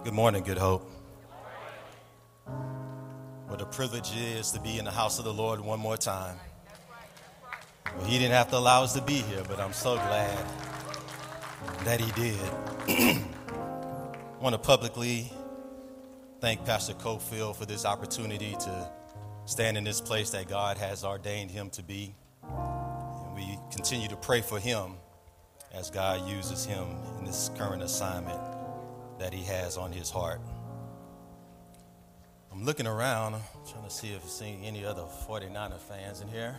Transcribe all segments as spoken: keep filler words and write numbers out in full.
Good morning, Good Hope. What a privilege it is to be in the house of the Lord one more time. Well, he didn't have to allow us to be here, but I'm so glad that he did. I want to publicly thank Pastor Cofield for this opportunity to stand in this place that God has ordained him to be. And we continue to pray for him as God uses him in this current assignment that he has on his heart. I'm looking around, I'm trying to see if I've seen any other forty-niner fans in here.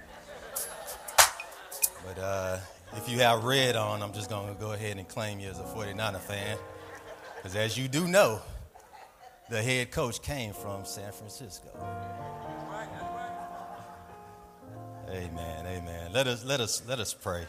But uh, if you have red on, I'm just going to go ahead and claim you as a forty-niner fan. Because as you do know, the head coach came from San Francisco. Amen, amen. Let us, let us, let us pray.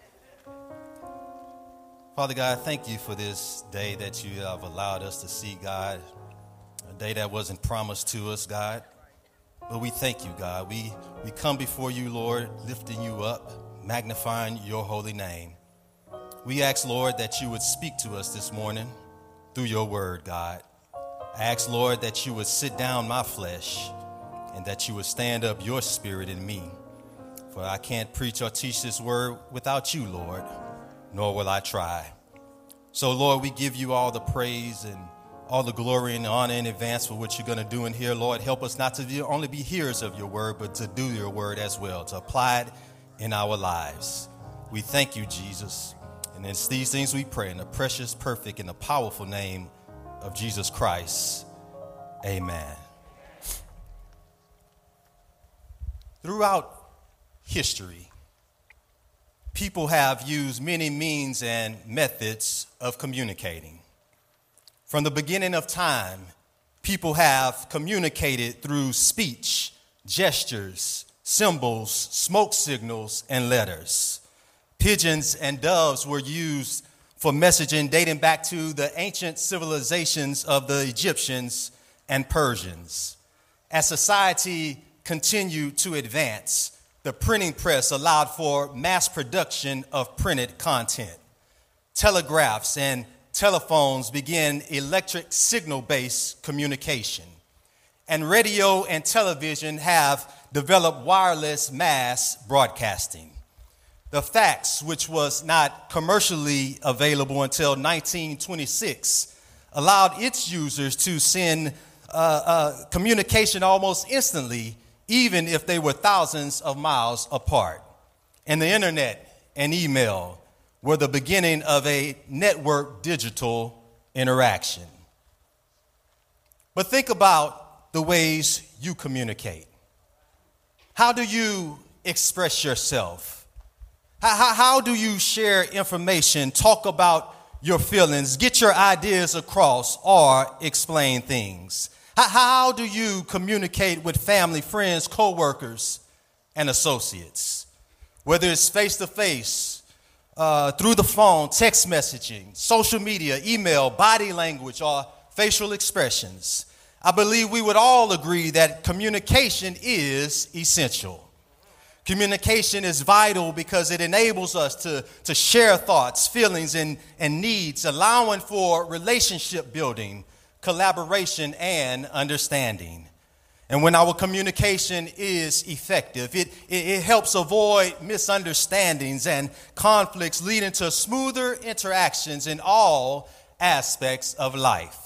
Father God, thank you for this day that you have allowed us to see, God. A day that wasn't promised to us, God. But we thank you, God. We, we come before you, Lord, lifting you up, magnifying your holy name. We ask, Lord, that you would speak to us this morning through your word, God. I ask, Lord, that you would sit down my flesh and that you would stand up your spirit in me. For I can't preach or teach this word without you, Lord, nor will I try. So, Lord, we give you all the praise and all the glory and honor in advance for what you're going to do in here. Lord, help us not to be, only be hearers of your word, but to do your word as well, to apply it in our lives. We thank you, Jesus. And it's these things we pray in the precious, perfect, and the powerful name of Jesus Christ. Amen. Throughout history, people have used many means and methods of communicating. From the beginning of time, people have communicated through speech, gestures, symbols, smoke signals, and letters. Pigeons and doves were used for messaging dating back to the ancient civilizations of the Egyptians and Persians. As society continued to advance, the printing press allowed for mass production of printed content. Telegraphs and telephones began electric signal-based communication. And radio and television have developed wireless mass broadcasting. The fax, which was not commercially available until nineteen twenty-six, allowed its users to send uh, uh, communication almost instantly, even if they were thousands of miles apart. And the internet and email were the beginning of a network digital interaction. But think about the ways you communicate. How do you express yourself? How, how, how do you share information, talk about your feelings, get your ideas across, or explain things? How, how do you communicate with family, friends, co-workers, and associates? Whether it's face-to-face, Uh, through the phone, text messaging, social media, email, body language, or facial expressions, I believe we would all agree that communication is essential. Communication is vital because it enables us to, to share thoughts, feelings, and, and needs, allowing for relationship building, collaboration, and understanding. And when our communication is effective, it, it, it helps avoid misunderstandings and conflicts, leading to smoother interactions in all aspects of life.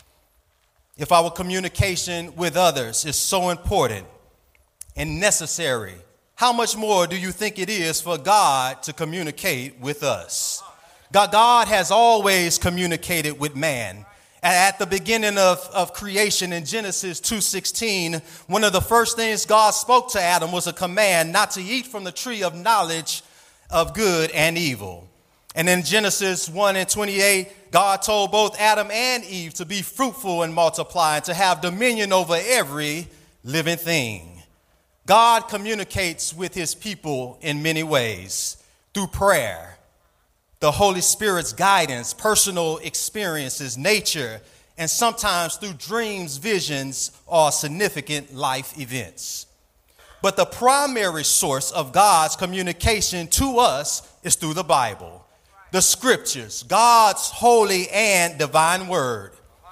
If our communication with others is so important and necessary, how much more do you think it is for God to communicate with us? God, God has always communicated with man. At the beginning of, of creation in Genesis two sixteen, one of the first things God spoke to Adam was a command not to eat from the tree of knowledge of good and evil. And in Genesis one and twenty-eight, God told both Adam and Eve to be fruitful and multiply and to have dominion over every living thing. God communicates with his people in many ways, through prayer, the Holy Spirit's guidance, personal experiences, nature, and sometimes through dreams, visions, or significant life events. But the primary source of God's communication to us is through the Bible, the scriptures, God's holy and divine word.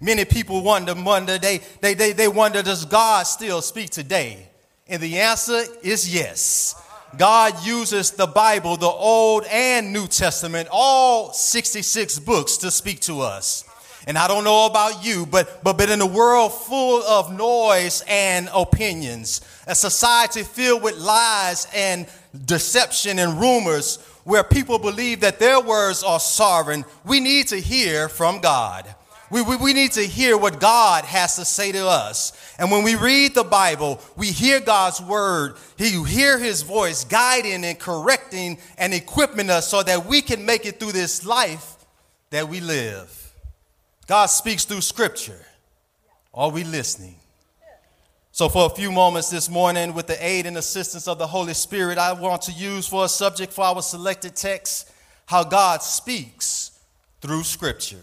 Many people wonder, wonder they, they, they, they wonder, does God still speak today? And the answer is yes. God uses the Bible, the Old and New Testament, all sixty-six books to speak to us. And I don't know about you, but, but, but in a world full of noise and opinions, a society filled with lies and deception and rumors, where people believe that their words are sovereign, we need to hear from God. We, we, we need to hear what God has to say to us. And when we read the Bible, we hear God's word. You hear his voice guiding and correcting and equipping us so that we can make it through this life that we live. God speaks through scripture. Are we listening? So for a few moments this morning, with the aid and assistance of the Holy Spirit, I want to use for a subject for our selected text, how God speaks through scripture.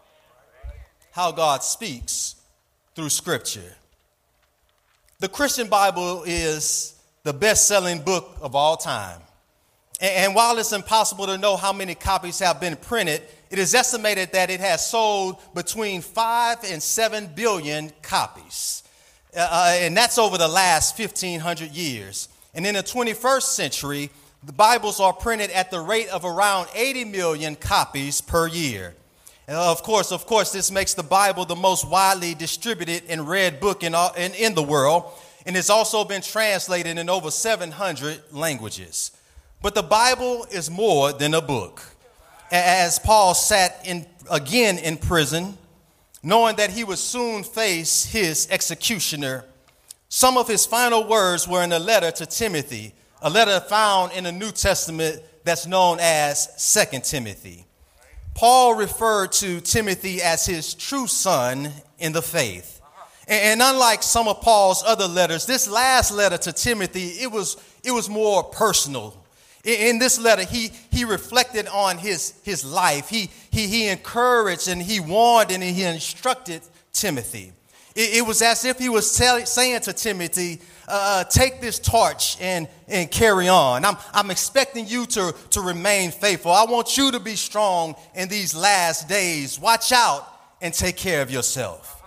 How God speaks through scripture. The Christian Bible is the best-selling book of all time. And while it's impossible to know how many copies have been printed, it is estimated that it has sold between five and seven billion copies. Uh, and that's over the last fifteen hundred years. And in the twenty-first century, the Bibles are printed at the rate of around eighty million copies per year. And of course, of course, this makes the Bible the most widely distributed and read book in, all, in, in the world. And it's also been translated in over seven hundred languages. But the Bible is more than a book. As Paul sat in, again in prison, knowing that he would soon face his executioner, some of his final words were in a letter to Timothy, a letter found in the New Testament that's known as Second Timothy. Paul referred to Timothy as his true son in the faith. And unlike some of Paul's other letters, this last letter to Timothy, it was, it was more personal. In this letter, he, he reflected on his, his life. He, he, he encouraged and he warned and he instructed Timothy. It, it was as if he was tell, saying to Timothy, uh, take this torch and, and carry on. I'm, I'm expecting you to, to remain faithful. I want you to be strong in these last days. Watch out and take care of yourself.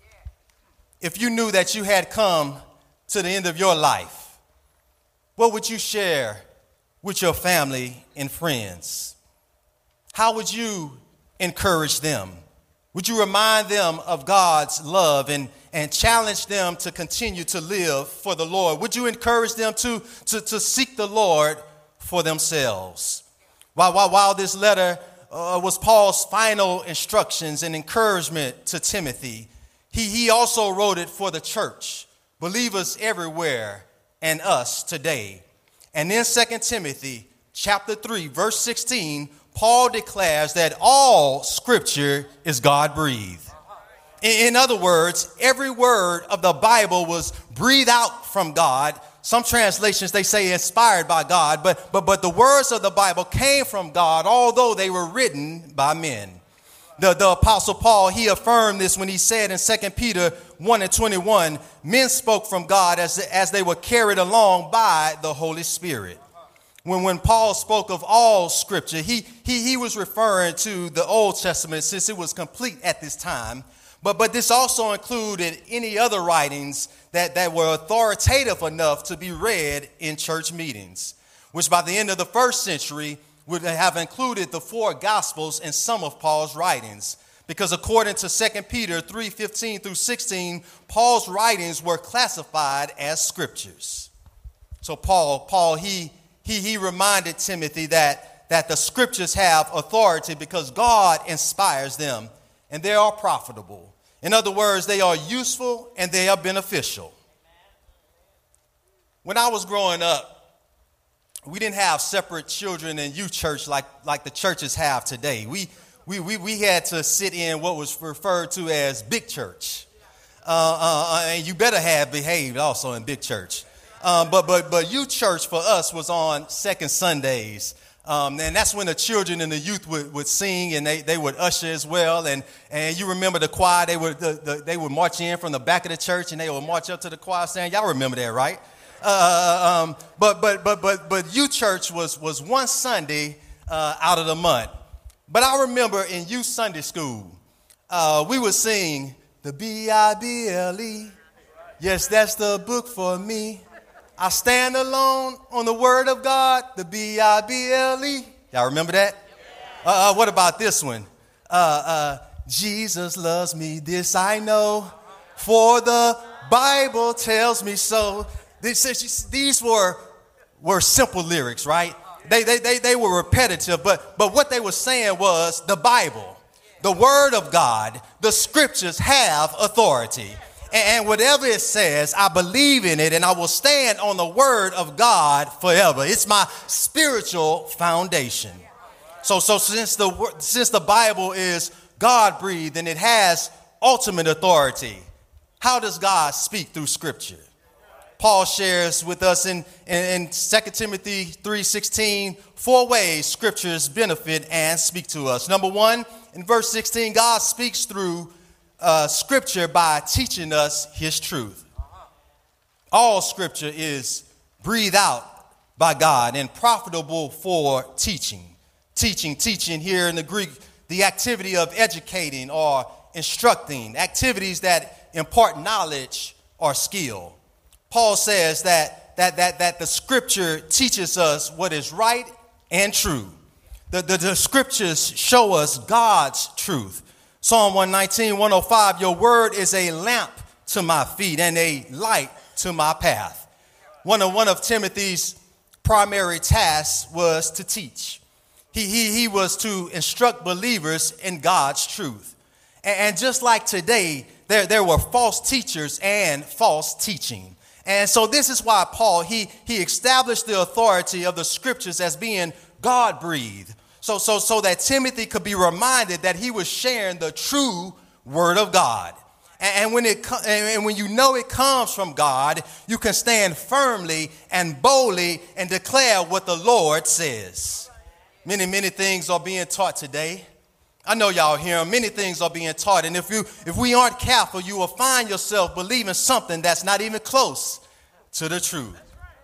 If you knew that you had come to the end of your life, what would you share with your family and friends? How would you encourage them? Would you remind them of God's love and, and challenge them to continue to live for the Lord? Would you encourage them to, to, to seek the Lord for themselves? While, while, while this letter uh, was Paul's final instructions and encouragement to Timothy, he, he also wrote it for the church, believers everywhere, and us today. And in Second Timothy chapter three, verse sixteen, Paul declares that all scripture is God-breathed. In, in other words, every word of the Bible was breathed out from God. Some translations, they say inspired by God, but, but, but the words of the Bible came from God, although they were written by men. The, the Apostle Paul, he affirmed this when he said in Second Peter one and twenty-one, men spoke from God as, as they were carried along by the Holy Spirit. When, when Paul spoke of all scripture, he, he, he was referring to the Old Testament since it was complete at this time. But, but this also included any other writings that, that were authoritative enough to be read in church meetings, which by the end of the first century would have included the four Gospels in some of Paul's writings. Because according to Second Peter three fifteen through sixteen, Paul's writings were classified as scriptures. So Paul, Paul, he he he reminded Timothy that, that the scriptures have authority because God inspires them and they are profitable. In other words, they are useful and they are beneficial. When I was growing up, we didn't have separate children and youth church like, like the churches have today. We, we, we, we had to sit in what was referred to as big church. Uh, uh, and you better have behaved also in big church. Um, but, but, but youth church for us was on second Sundays. Um, and that's when the children and the youth would, would sing and they, they would usher as well. And, and you remember the choir, they would, the, the, they would march in from the back of the church and they would march up to the choir stand. Y'all remember that, right? Uh, um, but but but but but youth church was was one Sunday uh, out of the month. But I remember in youth Sunday school, uh, we would sing the B I B L E. Yes, that's the book for me. I stand alone on the word of God, the B I B L E. Y'all remember that? Uh, uh, what about this one? Uh, uh, Jesus loves me, this I know, for the Bible tells me so. These, these were, were simple lyrics, right? They, they, they, they were repetitive, but, but what they were saying was the Bible, the word of God, the scriptures have authority. And whatever it says, I believe in it, and I will stand on the word of God forever. It's my spiritual foundation. So, so since the since the Bible is God-breathed and it has ultimate authority, how does God speak through Scripture? Paul shares with us in, in, in Second Timothy three sixteen four ways Scriptures benefit and speak to us. Number one, in verse sixteen, God speaks through Uh, scripture by teaching us his truth. All scripture is breathed out by God and profitable for teaching. Teaching, teaching here in the Greek, the activity of educating or instructing, activities that impart knowledge or skill. Paul says that that that that the scripture teaches us what is right and true. The, the, the scriptures show us God's truth. Psalm one nineteen, one oh five, your word is a lamp to my feet and a light to my path. One of, one of Timothy's primary tasks was to teach. He, he, he was to instruct believers in God's truth. And, and just like today, there, there were false teachers and false teaching. And so this is why Paul, he, he established the authority of the scriptures as being God-breathed. So, so, so that Timothy could be reminded that he was sharing the true word of God. And, and when it and when you know it comes from God, you can stand firmly and boldly and declare what the Lord says. Many, many things are being taught today. I know y'all hear them. Many things are being taught. And if you if we aren't careful, you will find yourself believing something that's not even close to the truth.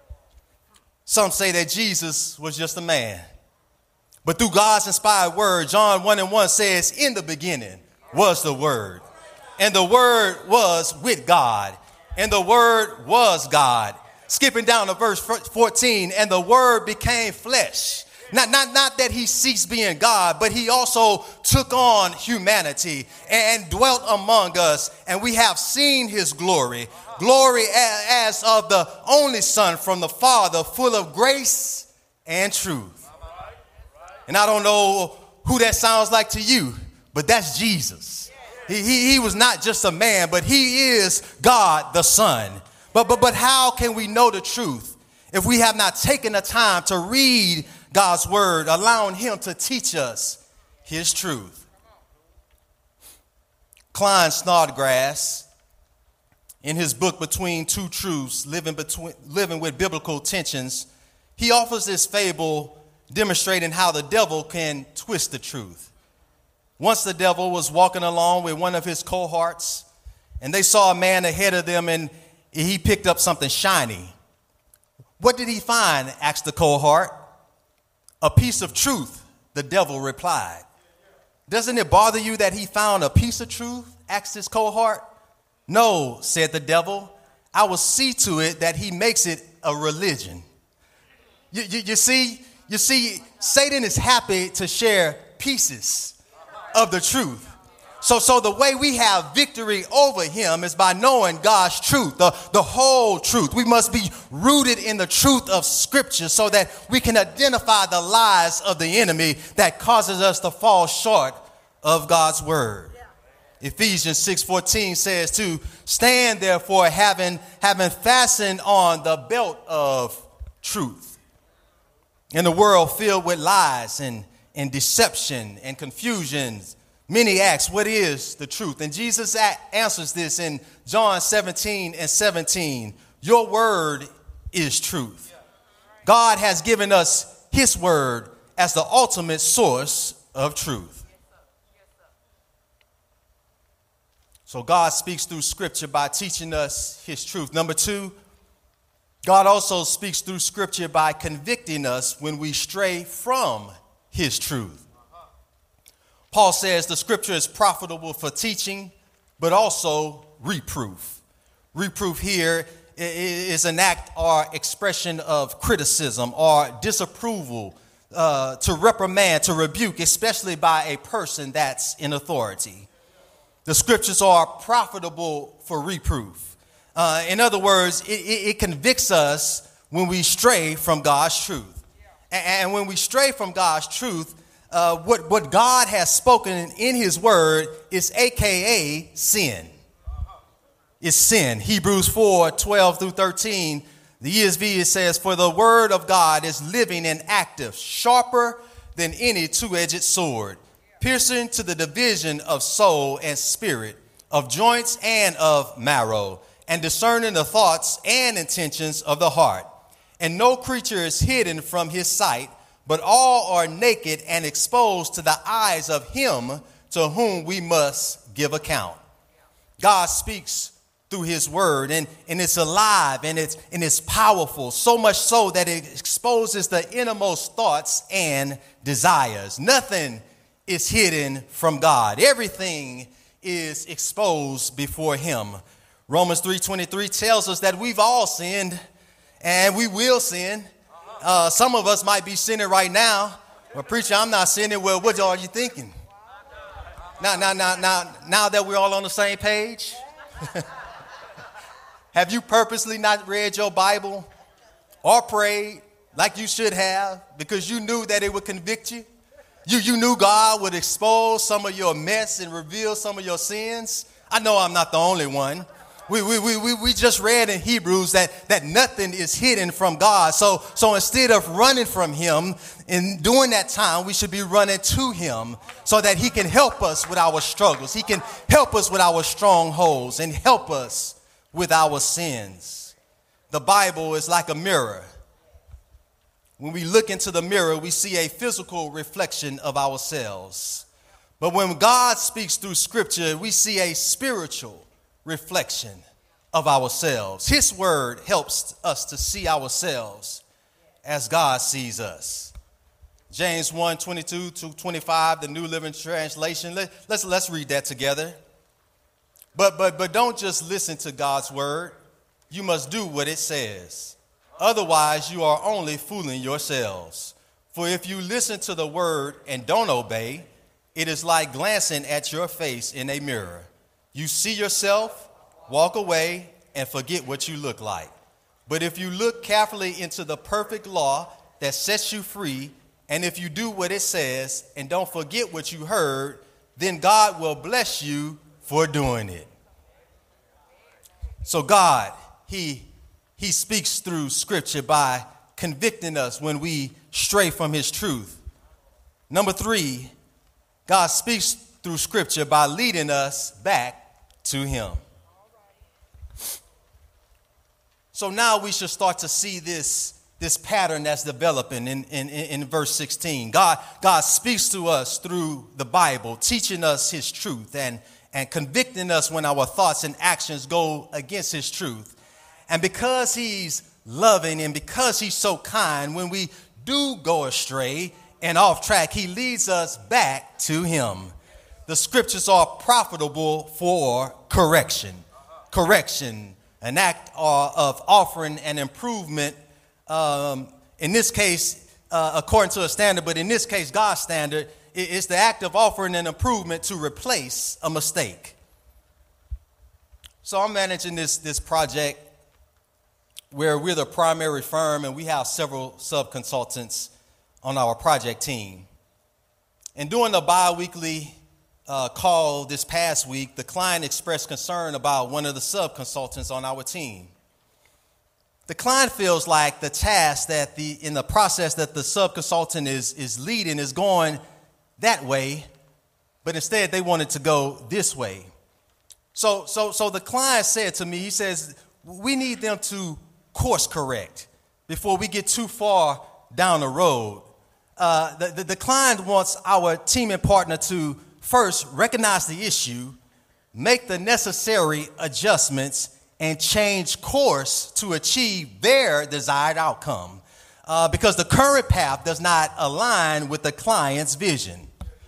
Some say that Jesus was just a man. But through God's inspired word, John one and one says, in the beginning was the word. And the word was with God. And the word was God. Skipping down to verse fourteen, and the word became flesh. Not, not, not that he ceased being God, but he also took on humanity and dwelt among us. And we have seen his glory. Glory as of the only Son from the Father, full of grace and truth. And I don't know who that sounds like to you, but that's Jesus. He, he, he was not just a man, but he is God the Son. But, but, but how can we know the truth if we have not taken the time to read God's word, allowing him to teach us his truth? Klyne Snodgrass, in his book Between Two Truths, Living, Between, Living with Biblical Tensions, he offers this fable demonstrating how the devil can twist the truth. Once the devil was walking along with one of his cohorts, and they saw a man ahead of them, and he picked up something shiny. What did he find? Asked the cohort. A piece of truth, the devil replied. Doesn't it bother you that he found a piece of truth? Asked his cohort. No, said the devil. I will see to it that he makes it a religion. You, you, you see, You see, Satan is happy to share pieces of the truth. So, so the way we have victory over him is by knowing God's truth, the, the whole truth. We must be rooted in the truth of Scripture so that we can identify the lies of the enemy that causes us to fall short of God's word. Yeah. Ephesians six fourteen says to stand therefore having, having fastened on the belt of truth. In a world filled with lies and, and deception and confusions, many ask, what is the truth? And Jesus a- answers this in John seventeen and seventeen. Your word is truth. God has given us his word as the ultimate source of truth. So God speaks through scripture by teaching us his truth. Number two, God also speaks through scripture by convicting us when we stray from his truth. Paul says the scripture is profitable for teaching, but also reproof. Reproof here is an act or expression of criticism or disapproval, uh, to reprimand, to rebuke, especially by a person that's in authority. The scriptures are profitable for reproof. Uh, in other words, it, it, it convicts us when we stray from God's truth. And, and when we stray from God's truth, uh, what, what God has spoken in his word is A K A sin. It's sin. Hebrews four, twelve through thirteen, the E S V, it says, for the word of God is living and active, sharper than any two-edged sword, piercing to the division of soul and spirit, of joints and of marrow, and discerning the thoughts and intentions of the heart. And no creature is hidden from his sight, but all are naked and exposed to the eyes of him to whom we must give account. God speaks through his word, and, and it's alive and it's and it's powerful, so much so that it exposes the innermost thoughts and desires. Nothing is hidden from God. Everything is exposed before him. Romans three twenty-three tells us that we've all sinned and we will sin. Uh, some of us might be sinning right now. But preacher, I'm not sinning. Well, what are you thinking? Now, now, now, now, now that we're all on the same page. Have you purposely not read your Bible or prayed like you should have because you knew that it would convict you? You, you knew God would expose some of your mess and reveal some of your sins? I know I'm not the only one. We, we, we, we, we just read in Hebrews that, that nothing is hidden from God. So, so instead of running from him, in during that time, we should be running to him so that he can help us with our struggles. He can help us with our strongholds and help us with our sins. The Bible is like a mirror. When we look into the mirror, we see a physical reflection of ourselves. But when God speaks through scripture, we see a spiritual reflection of ourselves. His word helps us to see ourselves as God sees us. James one, twenty-two to twenty-five, the New Living Translation. Let, let's, let's read that together. But, but, but don't just listen to God's word. You must do what it says. Otherwise, you are only fooling yourselves. For if you listen to the word and don't obey, it is like glancing at your face in a mirror. You see yourself, walk away, and forget what you look like. But if you look carefully into the perfect law that sets you free, and if you do what it says and don't forget what you heard, then God will bless you for doing it. So God, he, he speaks through scripture by convicting us when we stray from his truth. Number three, God speaks through scripture by leading us back to him. So now we should start to see this, this pattern that's developing in, in, in verse sixteen. God, God speaks to us through the Bible, teaching us his truth and, and convicting us when our thoughts and actions go against his truth. And because he's loving and because he's so kind, when we do go astray and off track, he leads us back to him. The scriptures are profitable for correction. Correction, an act of offering an improvement, um, in this case, uh, according to a standard, but in this case, God's standard, it's the act of offering an improvement to replace a mistake. So I'm managing this, this project where we're the primary firm and we have several sub-consultants on our project team. And during the bi-weekly uh, call this past week, the client expressed concern about one of the sub-consultants on our team. The client feels like the task that the in the process that the sub-consultant is, is leading is going that way, but instead they wanted to go this way. So, so, so the client said to me, he says, we need them to course correct before we get too far down the road. Uh, the, the, the client wants our team and partner to first recognize the issue, make the necessary adjustments, and change course to achieve their desired outcome. Uh, because the current path does not align with the client's vision.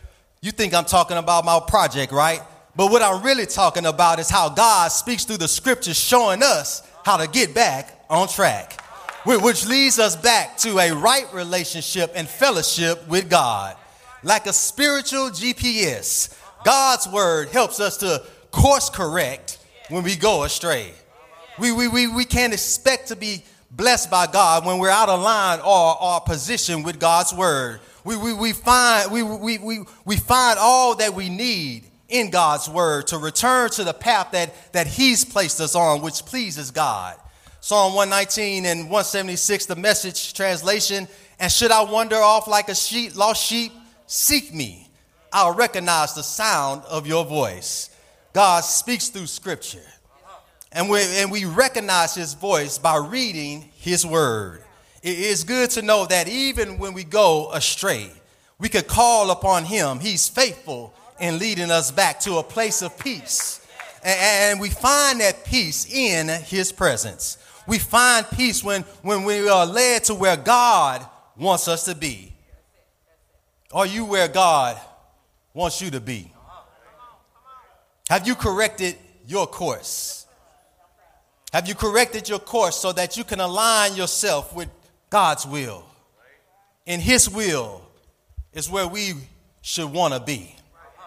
You think I'm talking about my project, right? But what I'm really talking about is how God speaks through the scriptures, showing us how to get back on track, which leads us back to a right relationship and fellowship with God. Like a spiritual G P S, God's word helps us to course correct when we go astray. We, we, we, we can't expect to be blessed by God when we're out of line or, or position with God's word. We, we, we, find, we, we, we, we find all that we need in God's word to return to the path that, that he's placed us on, which pleases God. Psalm one nineteen and one seventy-six, the Message translation, and should I wander off like a sheep, lost sheep, seek me. I'll recognize the sound of your voice. God speaks through scripture. And we, and we recognize his voice by reading his word. It is good to know that even when we go astray, we could call upon him. He's faithful in leading us back to a place of peace. And, and we find that peace in his presence. We find peace when, when we are led to where God wants us to be. Are you where God wants you to be? Have you corrected your course? Have you corrected your course so that you can align yourself with God's will? And his will is where we should want to be.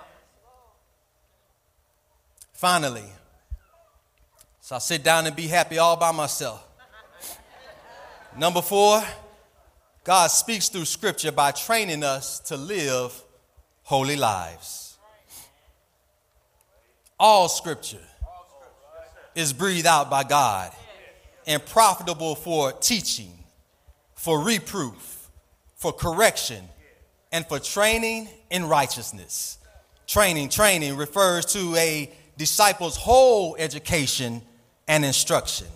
Finally, so I sit down and be happy all by myself. Number four, God speaks through scripture by training us to live holy lives. All scripture is breathed out by God and profitable for teaching, for reproof, for correction, and for training in righteousness. Training, training refers to a disciple's whole education and instruction.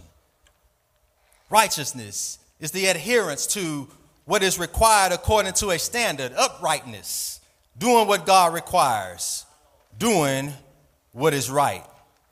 Righteousness is the adherence to what is required according to a standard, uprightness, doing what God requires, doing what is right.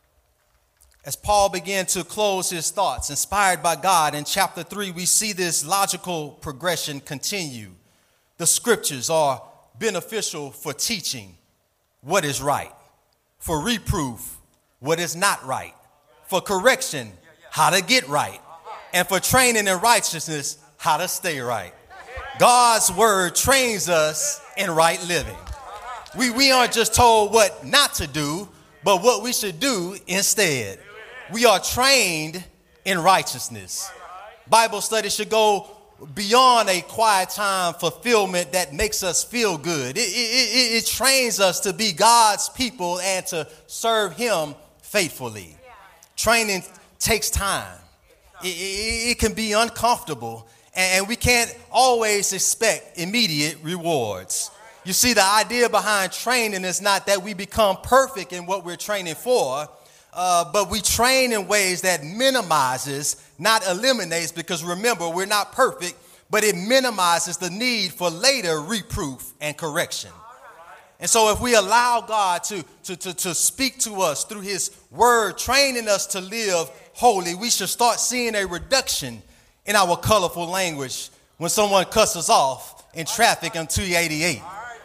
As Paul began to close his thoughts, inspired by God, in chapter three, we see this logical progression continue. The scriptures are beneficial for teaching what is right, for reproof, what is not right, for correction, how to get right, and for training in righteousness, how to stay right. God's word trains us in right living. We, we aren't just told what not to do, but what we should do instead. We are trained in righteousness. Bible study should go beyond a quiet time fulfillment that makes us feel good. It, it, it, it trains us to be God's people and to serve him faithfully. Training takes time. It, it, it can be uncomfortable, and we can't always expect immediate rewards. You see, the idea behind training is not that we become perfect in what we're training for, uh, but we train in ways that minimizes, not eliminates, because remember, we're not perfect, but it minimizes the need for later reproof and correction. And so if we allow God to, to, to, to speak to us through his word, training us to live holy, we should start seeing a reduction in our colorful language when someone cuts us off in traffic on two eighty-eight.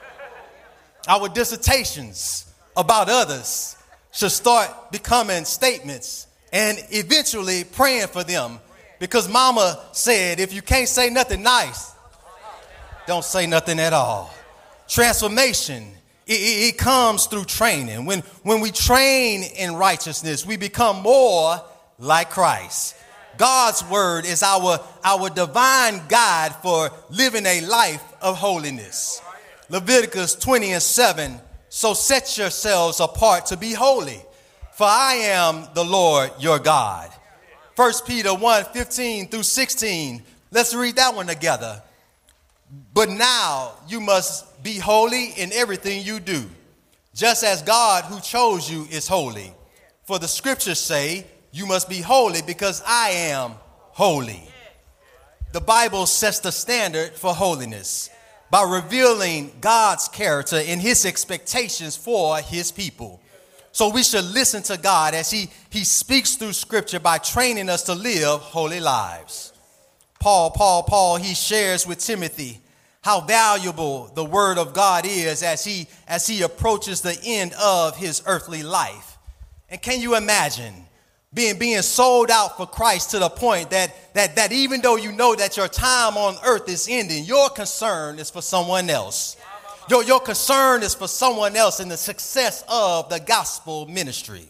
Our dissertations about others should start becoming statements and eventually praying for them, because mama said, if you can't say nothing nice, don't say nothing at all. Transformation, it, it, it comes through training. When, when we train in righteousness, we become more like Christ. God's word is our, our divine guide for living a life of holiness. Leviticus twenty and seven, so set yourselves apart to be holy, for I am the Lord your God. First Peter one, fifteen through sixteen, let's read that one together. But now you must be holy in everything you do, just as God who chose you is holy. For the scriptures say, you must be holy because I am holy. The Bible sets the standard for holiness by revealing God's character and his expectations for his people. So we should listen to God as he, he speaks through scripture by training us to live holy lives. Paul, Paul, Paul, he shares with Timothy how valuable the word of God is as he, as he approaches the end of his earthly life. And can you imagine being, being sold out for Christ to the point that, that, that even though you know that your time on earth is ending, your concern is for someone else. Your, your concern is for someone else and the success of the gospel ministry.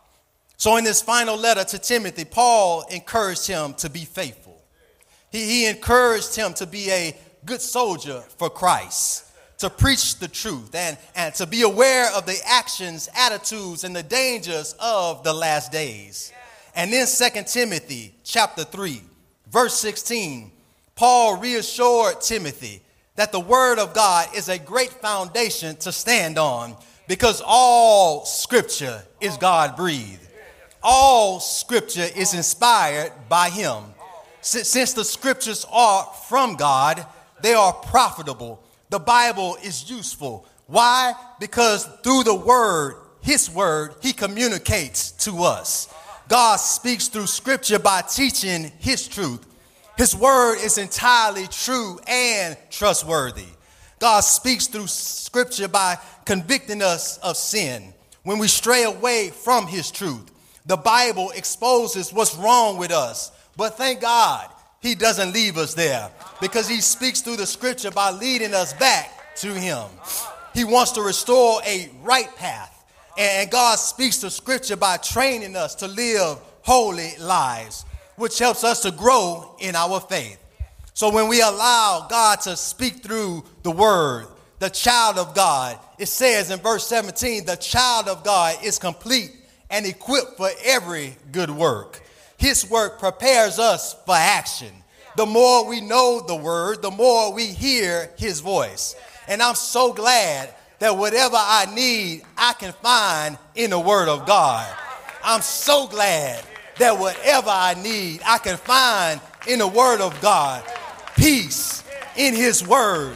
So in this final letter to Timothy, Paul encouraged him to be faithful. He, he encouraged him to be a good soldier for Christ, to preach the truth and, and to be aware of the actions, attitudes, and the dangers of the last days. And then Second Timothy chapter three, verse sixteen, Paul reassured Timothy that the word of God is a great foundation to stand on because all scripture is God-breathed. All scripture is inspired by him. Since the scriptures are from God, they are profitable. The Bible is useful. Why? Because through the word, his word, he communicates to us. God speaks through scripture by teaching his truth. His word is entirely true and trustworthy. God speaks through scripture by convicting us of sin. When we stray away from his truth, the Bible exposes what's wrong with us. But thank God, he doesn't leave us there because he speaks through the scripture by leading us back to him. He wants to restore a right path. And God speaks to scripture by training us to live holy lives, which helps us to grow in our faith. So when we allow God to speak through the word, the child of God, it says in verse seventeen, the child of God is complete and equipped for every good work. His work prepares us for action. The more we know the word, the more we hear his voice. And I'm so glad that whatever I need, I can find in the word of God. I'm so glad that whatever I need, I can find in the word of God. Peace in his word,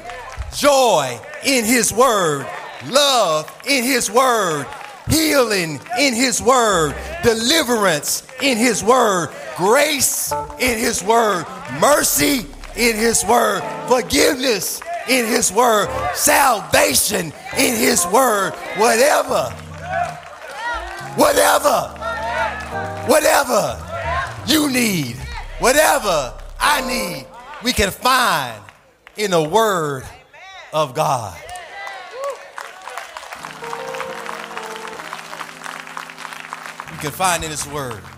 joy in his word, love in his word, healing in his word, deliverance in his word, grace in his word, mercy in his word, forgiveness in his word, salvation in his word. Whatever, whatever, whatever you need, whatever I need, we can find in the word of God. You can find in his word.